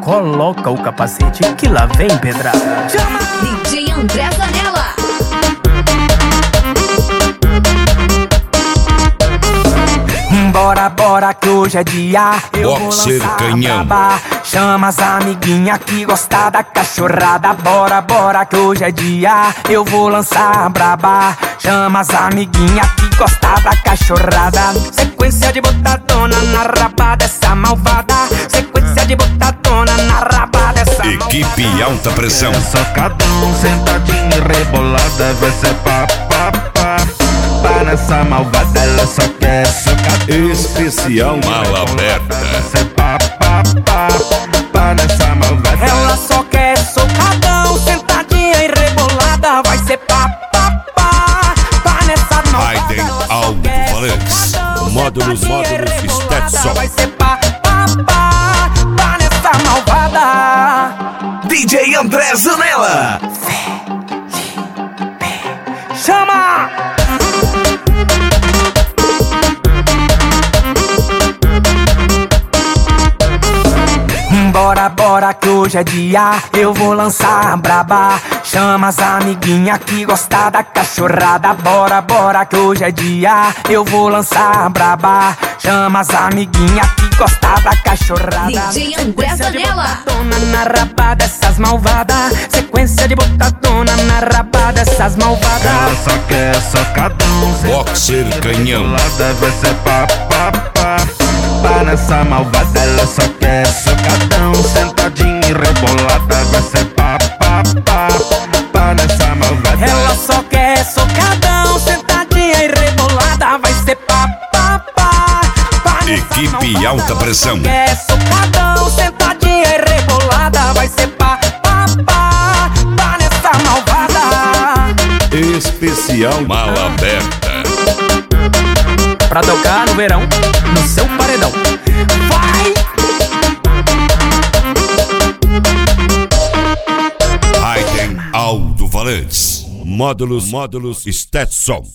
coloca o capacete que lá vem pedrada. Chama! DJ André Zanella. Bora, bora que hoje é dia. Eu vou lançar Canhão. braba. Chama as amiguinha que gosta da cachorrada. Bora, bora que hoje é dia. Eu vou lançar braba. Chama as amiguinha que gosta da cachorrada. Sequência de botadona na raba dessa malvada. Sequência de botadona na raba dessa malvada. Equipe Alta Pressão. Socadão, sentadinho e rebolada. Vai ser pá, pá, pá. Pá nessa malvada, ela só quer socadão. Especial Mala Aberta. Vai ser pá, pá, pá. Pá nessa malvada. Ela só quer socadão, sentadinha e rebolada. Vai ser pá, pá, pá. Pá nessa malvada. Raiden Aldo Valença. Módulos Stetson. Vai ser pá, pá, pá. Pá nessa malvada. DJ André Zanella. Chama! Bora, bora que hoje é dia. Eu vou lançar braba. Chama as amiguinha que gosta da cachorrada. Bora, bora que hoje é dia. Eu vou lançar braba. Chama as amiguinha que gosta da cachorrada. DJ André Zanella. Botadona na raba dessas malvadas. Sequência de botadona na raba dessas malvadas. Ela só quer socadão. Boxer Canhão. Vai ser pá, pá, pá. Pá nessa malvada, ela só quer socadão. Sentadinha e rebolada. Vai ser pá, pá, pá. Pá nessa malvada. Ela só quer socadão, sentadinha e rebolada. Vai ser pá, pá, pá. Pá nessa Equipe malvada. Alta Pressão. Quer socadão, sentadinha e rebolada. Vai ser pá, pá, pá. Pá nessa malvada. Especial Mala Aberta. Pra tocar no verão, no seu paredão. Vai! Raiden Aldo Valença. Módulos Stetson.